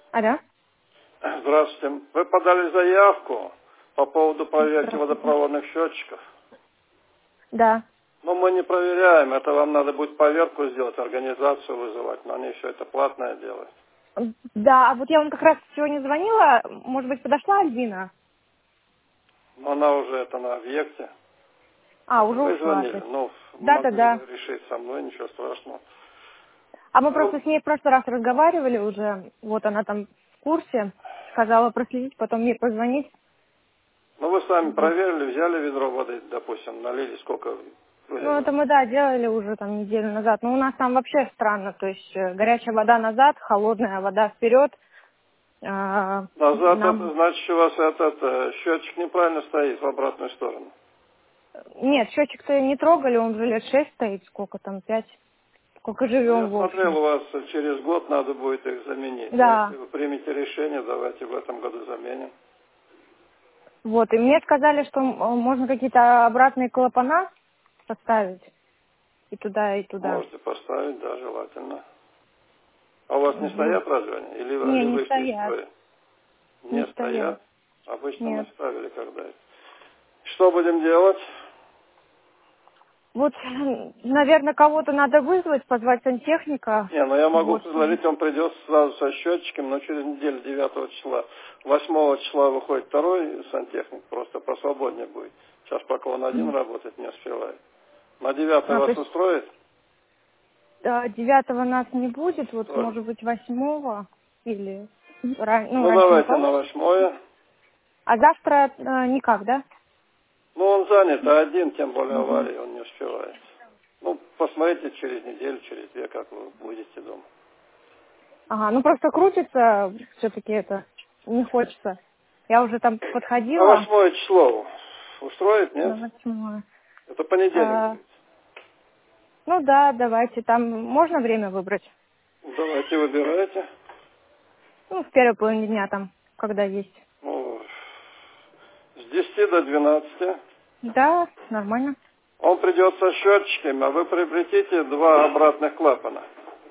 Алло. Здравствуйте. Вы подали заявку по поводу проверки Здравствуйте. водопроводных счетчиков. Да. Но мы не проверяем. Это вам надо будет поверку сделать, организацию вызывать. Но они все это платное делают. Да, а вот я вам как раз сегодня звонила, может быть, подошла Альбина? Но она уже это на объекте. А, Это уже вы ушла. звонили? Ну, могли Да. бы решить со мной, ничего страшного. А мы Ну, просто с ней в прошлый раз разговаривали уже, вот она там в курсе, сказала проследить, потом ей позвонить. ну, вы сами Вот. проверили, взяли ведро воды, допустим, налили, сколько Ну, это вылилось. мы, да, делали уже там неделю назад. Но у нас там вообще странно, то есть горячая вода назад, холодная вода вперед. Назад, это Нам... значит, у вас этот счетчик неправильно стоит в обратную сторону. Нет, счетчик-то не трогали, он уже лет 6 стоит, сколько там, 5, сколько Ну, живем, я в смотрел, общем. у вас через год надо будет их заменить. Но Да. если вы примете решение, давайте в этом году заменим. Вот, и мне сказали, что можно какие-то обратные клапана поставить и туда, и туда. Можете поставить, да, желательно. А у вас не Вот. стоят разве они? Не, Или не вышли из стоят, строя? не Не стоят. стоят? Обычно мы Нет. ставили когда-то. Что будем делать? Вот, наверное, кого-то надо вызвать, позвать сантехника. Не, ну я могу Вот. предложить, он придет сразу со счетчиком, но через неделю 9 числа. 8 числа выходит второй сантехник, просто посвободнее будет. Сейчас пока он один работает, не успевает. На 9 А, то вас есть устроит? 9 нас не будет, вот, Тоже. может быть, 8 или Ну, раньше не давайте на получится. 8. А завтра никак, да? Ну, он занят, а один, тем более Мгм. аварии, он не успевает. Ну, посмотрите через неделю, через две, как вы будете дома. Ага, ну просто крутится, все-таки это не хочется. Я уже там На подходила 8 число устроит, на нет? 8. Это понедельник будет. Ну да, давайте, там можно время выбрать? Давайте выбирайте. Ну, в первой половине дня там, когда есть. Ну, с 10 до 12. Да, нормально. Он придет со счетчиками, а вы приобретите 2 обратных клапана.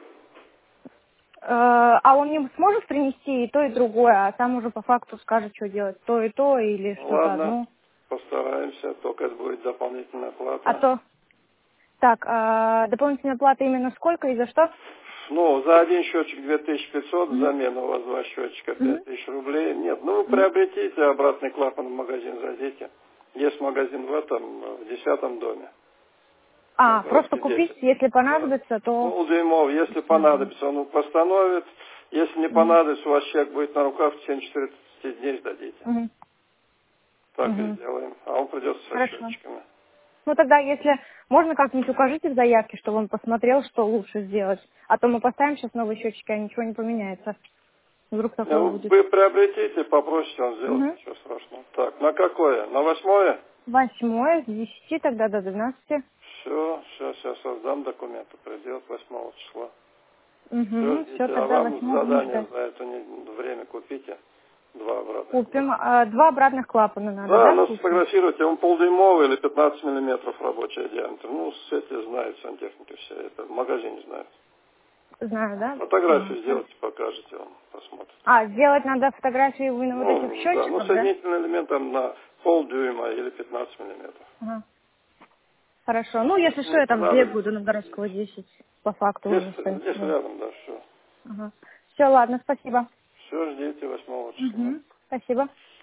А он не сможет принести и то, и другое, а там уже по факту скажет, что делать, то и то или что-то Ладно, одно. постараемся, только это будет дополнительная А плата. то, так, дополнительная плата именно сколько и за что? Ну, за один счетчик 2500, Мгм. замена у вас 2 счетчика Мгм. 5000 рублей. Нет, ну вы Мгм. приобретите обратный клапан в магазин, зайдите. Есть магазин в этом, в 10-м доме, на Просто городке купить, 10. если Да. понадобится, то... Полдюймов, если понадобится, он постановит. Если не Мгм. понадобится, у вас чек будет на руках, в течение 14 дней сдадите. Мгм. Так и Мгм. сделаем. А он придет со Хорошо. счетчиками. Ну тогда, если можно, как-нибудь укажите в заявке, чтобы он посмотрел, что лучше сделать. А то мы поставим сейчас новые счетчики, а ничего не поменяется. Вдруг такое будет. Вы приобретите, попросите, он сделает, Угу. ничего страшного. Так, на какое? На 8? 8 с 10 тогда до 12. Все, сейчас создам документы, придет 8 числа. Все, Угу. Все, ждите. А тогда вам 8 будем задание ждать. за это время купите. 2 обратных Купим. клапана. 2 обратных клапана надо, Да, да, ну купить? сфотографируйте, он полдюймовый или 15 миллиметров рабочий диаметр. Ну, эти знают сантехники все, это в магазине знают. Знаю, да? Фотографию Хорошо. сделайте, покажете, он посмотрит. Сделать надо фотографии именно вот этих Ну, да, ну счетчиков, да? соединительный элемент там на полдюйма или 15 миллиметров. Ага. Хорошо. Ну, если Если что, не я там бегаю понадобится, до Новгородского сдадите. 10. По факту Здесь, уже здесь стоит. рядом, да, все. Ага. Все, ладно, спасибо. Все, ждите 8 числа. Угу. Спасибо.